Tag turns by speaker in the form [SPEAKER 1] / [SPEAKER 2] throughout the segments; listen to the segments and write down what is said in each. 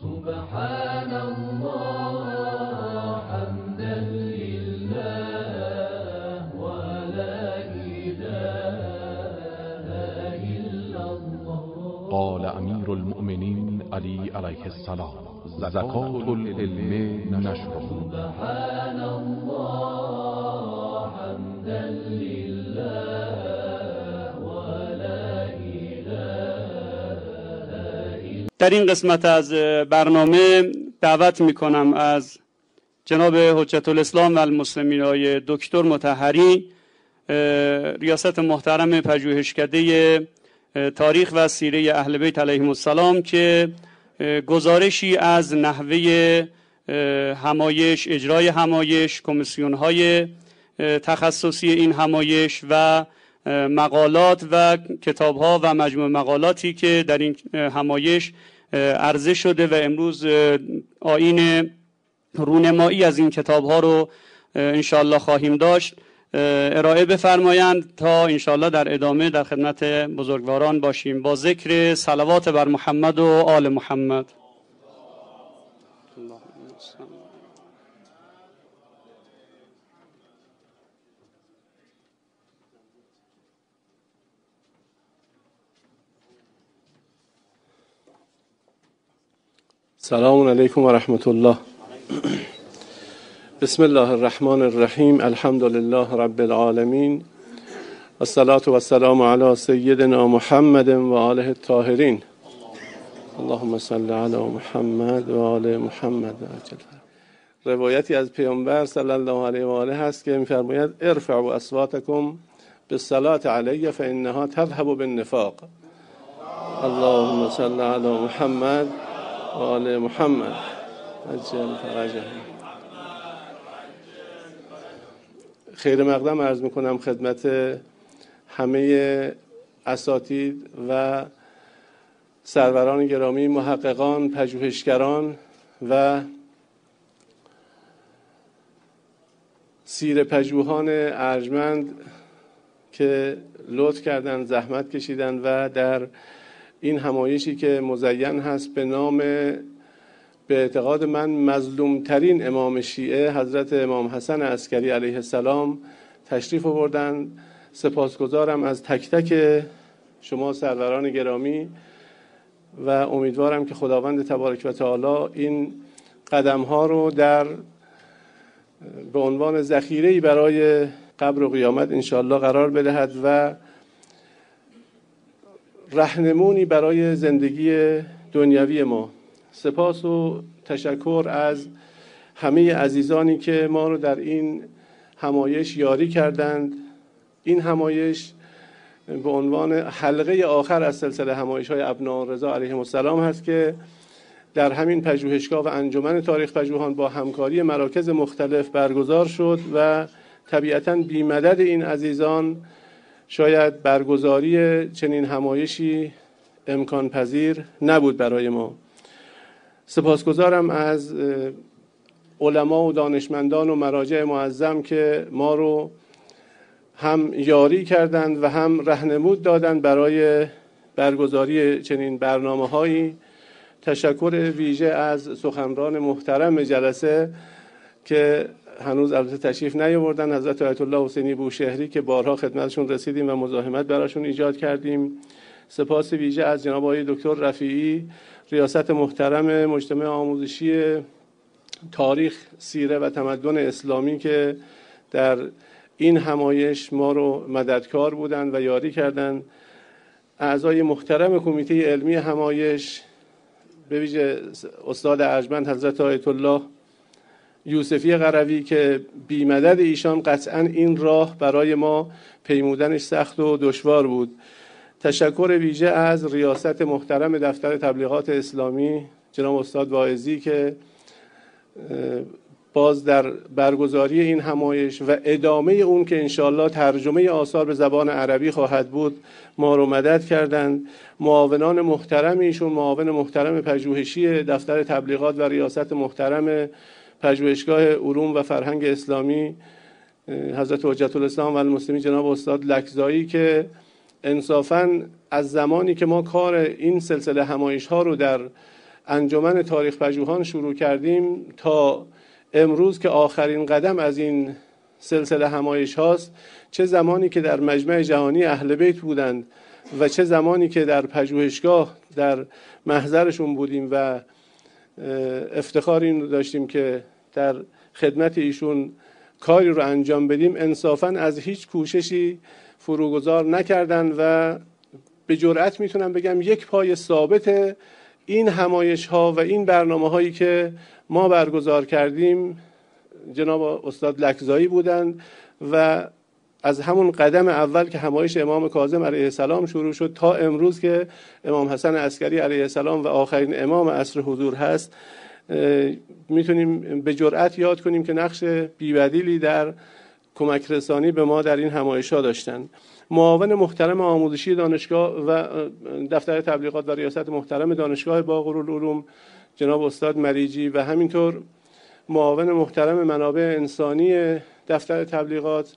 [SPEAKER 1] سبحان الله حمدا لله ولا إله إلا الله.
[SPEAKER 2] قال امیر المؤمنین علی علیه السلام: زکات العلم نشره.
[SPEAKER 1] سبحان الله حمدا لله ولا إله.
[SPEAKER 3] در این قسمت از برنامه دعوت میکنم از جناب حجت الاسلام و المسلمین آقای دکتر مطهری، ریاست محترم پژوهشکده تاریخ و سیره اهل بیت علیهم السلام، که گزارشی از نحوه همایش، اجرای همایش، کمیسیون‌های تخصصی این همایش و مقالات و کتاب‌ها و مجموع مقالاتی که در این همایش عرضه شده و امروز آیین رونمایی از این کتاب‌ها رو انشاءالله خواهیم داشت ارائه بفرمایند تا انشاءالله در ادامه در خدمت بزرگواران باشیم با ذکر صلوات بر محمد و آل محمد.
[SPEAKER 4] سلام علیکم و رحمت الله. بسم الله الرحمن الرحیم. الحمد لله رب العالمین. الصلاة و السلام علی سیدنا محمد و آله الطاهرین. اللهم صل علی محمد و آل محمد. روایتی از پیامبر صلی الله علیه و آله هست که می‌فرماید: ارفعوا اصواتکم بالصلاة علی فانها تذهب بالنفاق. اللهم صل علی محمد و آل محمد عجل فرجهم. خیر مقدم عرض میکنم خدمت همه اساتید و سروران گرامی، محققان، پژوهشگران و سیره پژوهان ارجمند که لطف کردن، زحمت کشیدن و در این همایشی که مزین هست به نام، به اعتقاد من، مظلومترین امام شیعه حضرت امام حسن عسکری علیه السلام تشریف آوردن. سپاسگزارم از تک تک شما سروران گرامی و امیدوارم که خداوند تبارک و تعالی این قدم ها رو به عنوان ذخیره‌ای برای قبر و قیامت انشاءالله قرار بدهد و رهنمونی برای زندگی دنیوی ما. سپاس و تشکر از همه عزیزانی که ما رو در این همایش یاری کردند. این همایش به عنوان حلقه آخر از سلسله همایش‌های ابناء رضا علیهم السلام هست که در همین پژوهشگاه و انجمن تاریخ پژوهان با همکاری مراکز مختلف برگزار شد و طبیعتاً بی مدد این عزیزان شاید برگزاری چنین همایشی امکان پذیر نبود برای ما. سپاسگزارم از علما و دانشمندان و مراجع معظم که ما رو هم یاری کردند و هم راهنمود دادند برای برگزاری چنین برنامه‌هایی. تشکر ویژه از سخنران محترم جلسه که هنوز البته تشریف نیاوردن، حضرت آیت الله حسینی بوشهری که بارها خدمتشون رسیدیم و مزاحمت براشون ایجاد کردیم. سپاس ویژه از جناب آقای دکتر رفیعی، ریاست محترم مجتمع آموزشی تاریخ، سیره و تمدن اسلامی که در این همایش ما رو مددکار بودند و یاری کردند. اعضای محترم کمیته علمی همایش، به ویژه استاد ارجمند حضرت آیت الله یوسفی قروی که بی مدد ایشان قطعا این راه برای ما پیمودنش سخت و دشوار بود. تشکر ویژه از ریاست محترم دفتر تبلیغات اسلامی جناب استاد واعظی که باز در برگزاری این همایش و ادامه اون که انشاءالله ترجمه آثار به زبان عربی خواهد بود ما رو مدد کردند. معاونان محترم ایشون، معاون محترم پژوهشی دفتر تبلیغات و ریاست محترم پژوهشگاه علوم و فرهنگ اسلامی حضرت حجت الاسلام و المسلمین جناب استاد لکزایی که انصافاً از زمانی که ما کار این سلسله همایش ها رو در انجمن تاریخ پژوهان شروع کردیم تا امروز که آخرین قدم از این سلسله همایش هاست، چه زمانی که در مجمع جهانی اهل بیت بودند و چه زمانی که در پژوهشگاه در محضرشون بودیم و افتخار این رو داشتیم که در خدمت ایشون کاری رو انجام بدیم، انصافاً از هیچ کوششی فروگذار نکردن و به جرئت میتونم بگم یک پای ثابت این همایش ها و این برنامه هایی که ما برگزار کردیم جناب استاد لکزایی بودند و از همون قدم اول که همایش امام کاظم علیه السلام شروع شد تا امروز که امام حسن عسکری علیه السلام و آخرین امام عصر حضور هست، میتونیم به جرئت یاد کنیم که نقش بی‌بدیلی در کمک رسانی به ما در این همایش ها داشتن. معاون محترم آموزشی دانشگاه و دفتر تبلیغات و ریاست محترم دانشگاه باقرالعلوم جناب استاد مریجی و همینطور معاون محترم منابع انسانی دفتر تبلیغات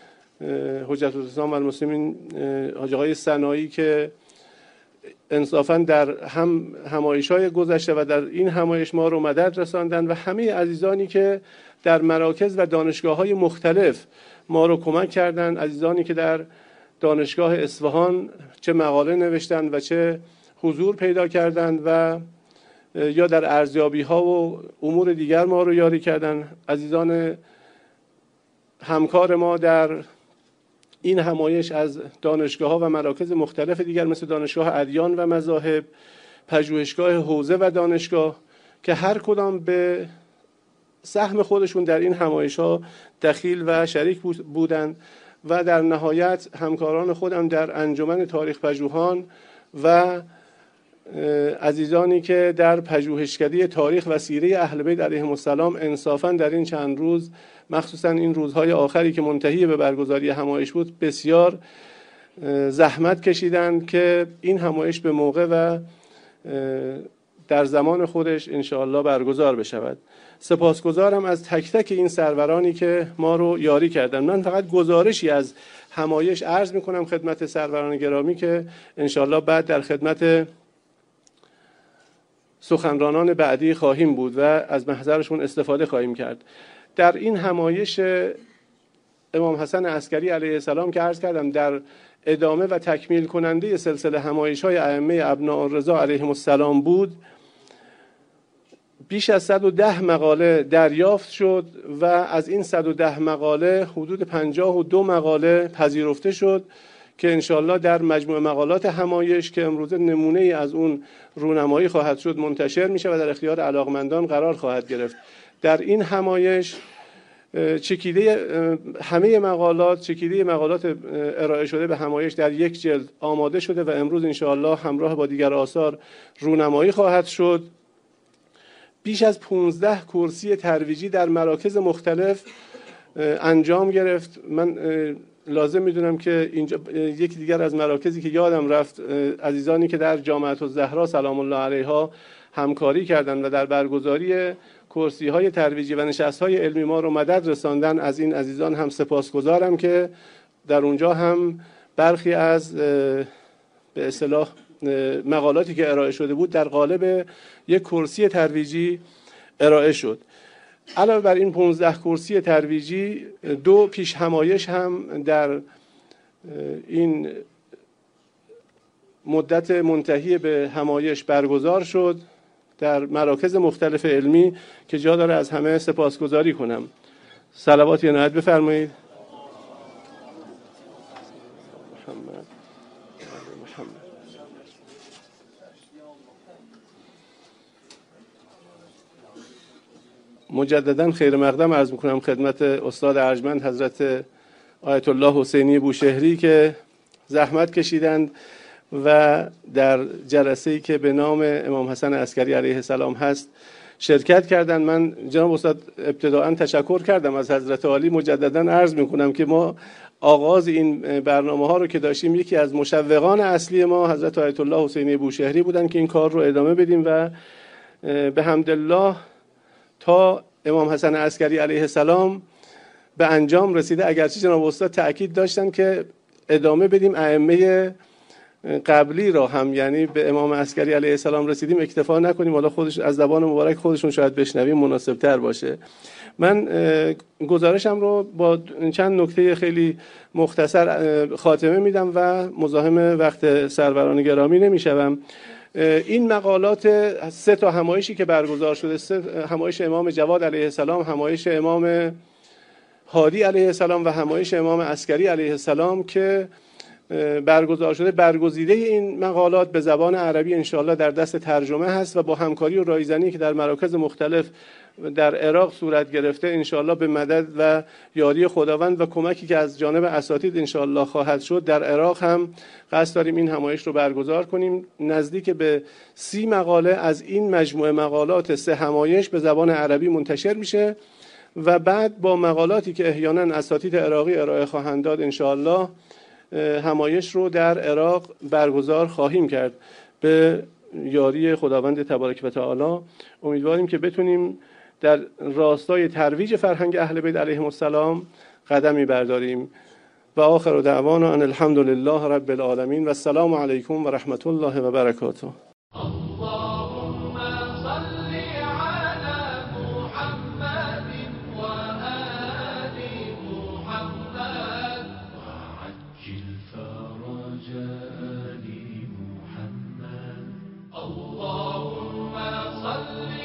[SPEAKER 4] حجت الاسلام و المسلمین حاج آقای سنایی که انصافاً در همایش‌های گذشته و در این همایش ما رو مدد رساندن و همه عزیزانی که در مراکز و دانشگاه‌های مختلف ما رو کمک کردند، عزیزانی که در دانشگاه اصفهان چه مقاله نوشتند و چه حضور پیدا کردند و یا در ارزیابی‌ها و امور دیگر ما رو یاری کردند، عزیزان همکار ما در این همایش از دانشگاه‌ها و مراکز مختلف دیگر مثل دانشگاه ادیان و مذاهب، پژوهشگاه حوزه و دانشگاه که هر کدام به سهم خودشون در این همایش‌ها دخیل و شریک بودند و در نهایت همکاران خودم در انجمن تاریخ پژوهان و عزیزانی که در پژوهشکده تاریخ و سیره اهل بیت علیهم السلام انصافاً در این چند روز، مخصوصاً این روزهای آخری که منتهی به برگزاری همایش بود، بسیار زحمت کشیدند که این همایش به موقع و در زمان خودش انشاءالله برگزار بشود. سپاسگزارم از تک تک این سرورانی که ما رو یاری کردن. من فقط گزارشی از همایش عرض میکنم خدمت سروران گرامی که انشاءالله بعد در خدمت سخنرانان بعدی خواهیم بود و از محضرشون استفاده خواهیم کرد. در این همایش امام حسن عسکری علیه السلام که عرض کردم در ادامه و تکمیل کننده سلسله همایش‌های ائمه ابناء الرضا علیهم السلام بود، بیش از 110 مقاله دریافت شد و از این 110 مقاله حدود 52 مقاله پذیرفته شد که انشاءالله در مجموع مقالات همایش که امروزه نمونه ای از اون رونمایی خواهد شد منتشر میشه و در اختیار علاقمندان قرار خواهد گرفت. در این همایش چکیده همه مقالات، چکیده مقالات ارائه شده به همایش در یک جلد آماده شده و امروز انشاءالله همراه با دیگر آثار رونمایی خواهد شد. بیش از 15 کرسی ترویجی در مراکز مختلف انجام گرفت. من لازم میدونم که اینجا یکی دیگر از مراکزی که یادم رفت، عزیزانی که در جامعه الزهرا سلام الله علیها همکاری کردند و در برگزاری کرسی های ترویجی و نشست های علمی ما رو مدد رساندن، از این عزیزان هم سپاسگزارم که در اونجا هم برخی از به اصطلاح مقالاتی که ارائه شده بود در قالب یک کرسی ترویجی ارائه شد. علاوه بر این 15 کرسی ترویجی 2 پیش همایش هم در این مدت منتهی به همایش برگزار شد در مراکز مختلف علمی که جا داره از همه سپاسگزاری کنم. صلوات عنایت بفرمایید. مجددا خیر مقدم عرض میکنم خدمت استاد ارجمند حضرت آیت الله حسینی بوشهری که زحمت کشیدند و در جلسه‌ای که به نام امام حسن عسکری علیه السلام هست شرکت کردند. من جناب استاد ابتداءً تشکر کردم از حضرت عالی. مجددا عرض میکنم که ما آغاز این برنامه ها رو که داشتیم، یکی از مشوقان اصلی ما حضرت آیت الله حسینی بوشهری بودن که این کار رو ادامه بدیم و به حمدالله تا امام حسن عسکری علیه السلام به انجام رسیده. اگرچه جناب استاد تأکید داشتن که ادامه بدیم ائمه قبلی را هم، یعنی به امام عسکری علیه السلام رسیدیم، اکتفا نکنیم، حالا خودش از زبان مبارک خودشون شاید بشنویم مناسب تر باشه. من گزارشم رو با چند نکته خیلی مختصر خاتمه میدم و مزاحم وقت سروران گرامی نمیشوم. این مقالات 3 تا همایشی که برگزار شده، همایش امام جواد علیه السلام، همایش امام هادی علیه السلام و همایش امام عسکری علیه السلام که برگزار شده، برگزیده این مقالات به زبان عربی انشاءالله در دست ترجمه هست و با همکاری و رایزنی که در مراکز مختلف در عراق صورت گرفته انشاءالله به مدد و یاری خداوند و کمکی که از جانب اساتید انشاءالله خواهد شد، در عراق هم قصد داریم این همایش رو برگزار کنیم. نزدیک به 30 مقاله از این مجموعه مقالات 3 همایش به زبان عربی منتشر میشه و بعد با مقالاتی که احیانا اساتید عراقی ارائه خواهند داد انشاءالله همایش رو در عراق برگزار خواهیم کرد. به یاری خداوند تبارک و تعالی امیدواریم که بتونیم در راستای ترویج فرهنگ اهل بیت علیهم السلام قدمی برداریم. و آخر دعوانا ان الحمد لله رب العالمین و السلام علیکم و رحمت الله و برکاته.
[SPEAKER 1] اللهم صل